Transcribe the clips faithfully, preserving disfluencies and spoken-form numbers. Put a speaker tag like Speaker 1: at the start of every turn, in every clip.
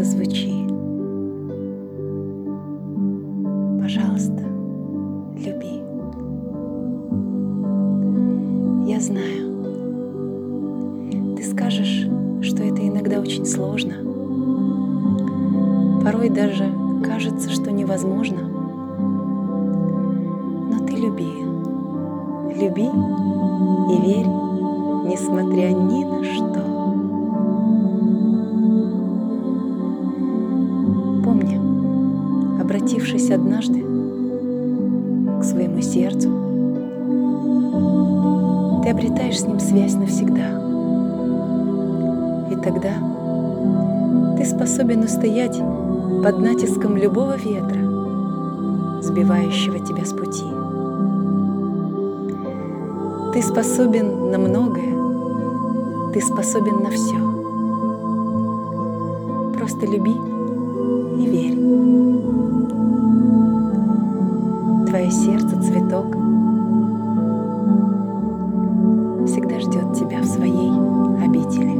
Speaker 1: зазвучи. Пожалуйста, люби. Я знаю, ты скажешь, что это иногда очень сложно. Порой даже кажется, что невозможно. Но ты люби. Люби и верь, несмотря ни на что. Помни, обратившись однажды к своему сердцу, ты обретаешь с ним связь навсегда. И тогда ты способен устоять под натиском любого ветра, сбивающего тебя с пути. Ты способен на многое, ты способен на все. Просто люби и верь. Твое сердце, цветок, всегда ждет тебя в своей обители.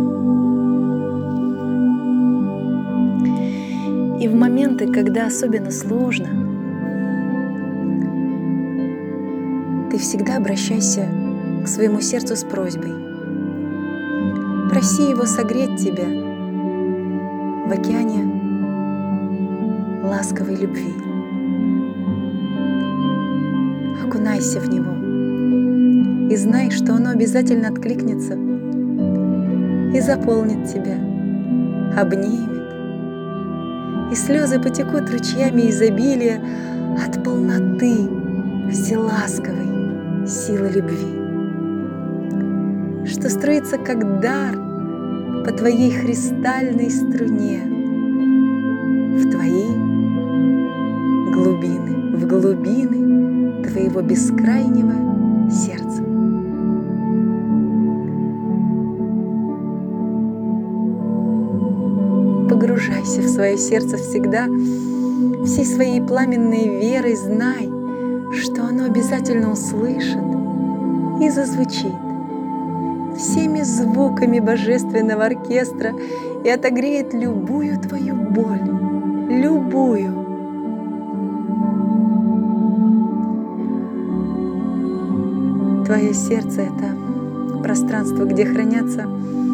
Speaker 1: И в моменты, когда особенно сложно, ты всегда обращайся к своему сердцу с просьбой. Проси его согреть тебя в океане ласковой любви. Окунайся в него и знай, что оно обязательно откликнется и заполнит тебя, обнимет, и слезы потекут ручьями изобилия от полноты вселасковой силы любви, что струится как дар по твоей хрустальной струне в твои глубины, в глубины твоего бескрайнего сердца. Погружайся в свое сердце всегда, всей своей пламенной верой знай, что оно обязательно услышит и зазвучит всеми звуками божественного оркестра и отогреет любую твою боль, любую. Твое сердце — это пространство, где хранятся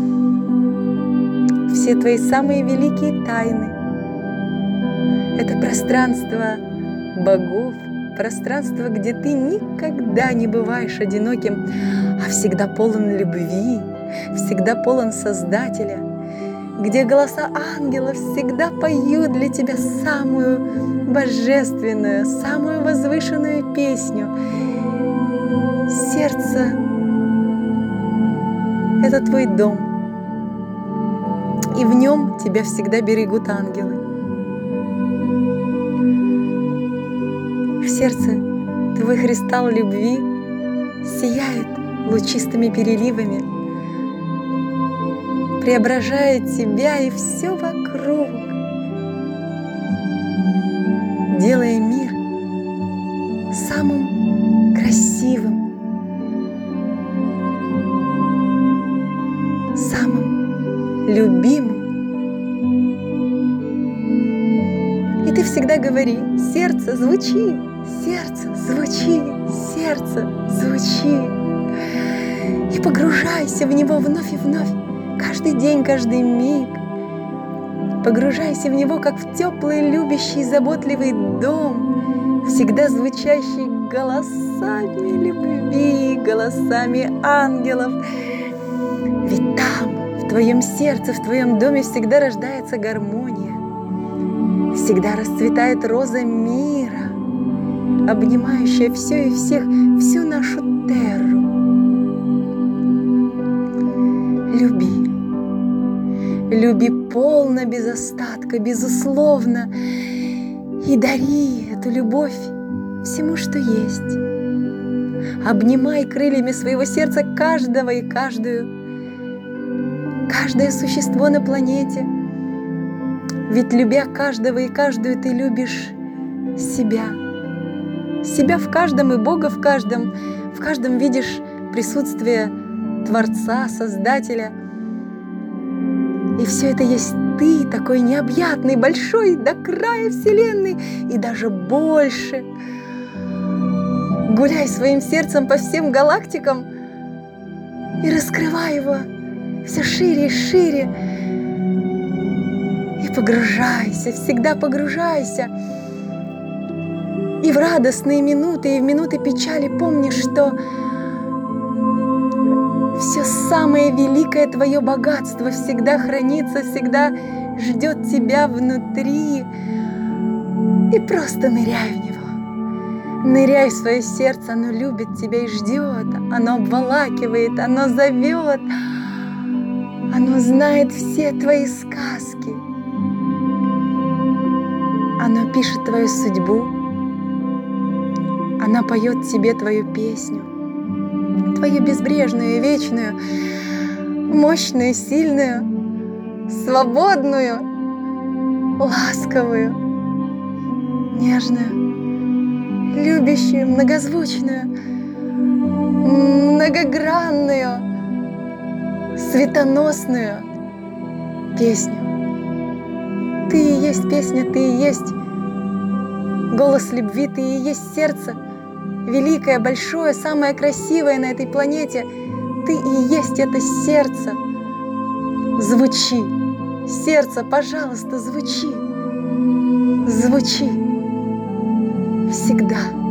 Speaker 1: все твои самые великие тайны. Это пространство богов, пространство, где ты никогда не бываешь одиноким, а всегда полон любви, всегда полон Создателя, где голоса ангелов всегда поют для тебя самую божественную, самую возвышенную песню. Сердце — это твой дом, и в нем тебя всегда берегут ангелы. В сердце твой кристалл любви сияет лучистыми переливами, преображает тебя и все вокруг, делая мир самым красивым, самым любимым. И ты всегда говори: сердце, звучи, сердце, звучи, сердце, звучи. И погружайся в него вновь и вновь, каждый день, каждый миг. Погружайся в него, как в теплый, любящий, заботливый дом, всегда звучащий голосами любви, голосами ангелов. Ведь там, в твоем сердце, в твоем доме всегда рождается гармония, всегда расцветает роза мира, обнимающая все и всех, всю нашу терру. Люби, люби полно, без остатка, безусловно, и дари эту любовь всему, что есть. Обнимай крыльями своего сердца каждого и каждую, каждое существо на планете. Ведь, любя каждого и каждую, ты любишь себя. Себя в каждом и Бога в каждом. В каждом видишь присутствие Творца, Создателя. И все это есть ты такой необъятный, большой, до края вселенной и даже больше. Гуляй своим сердцем по всем галактикам и раскрывай его все шире и шире. И погружайся, всегда погружайся. И в радостные минуты, и в минуты печали помни, что все самое великое твое богатство всегда хранится, всегда ждет тебя внутри. И просто ныряй в него. Ныряй в свое сердце, оно любит тебя и ждет. Оно обволакивает, оно зовет. Оно знает все твои сказки. Оно пишет твою судьбу. Оно поет тебе твою песню. Твою безбрежную и вечную, мощную, сильную, свободную, ласковую, нежную, любящую, многозвучную, многогранную, светоносную песню. Ты и есть песня, ты и есть голос любви, ты и есть сердце, великое, большое, самое красивое на этой планете. Ты и есть это сердце. Звучи, сердце, пожалуйста, звучи. Звучи всегда.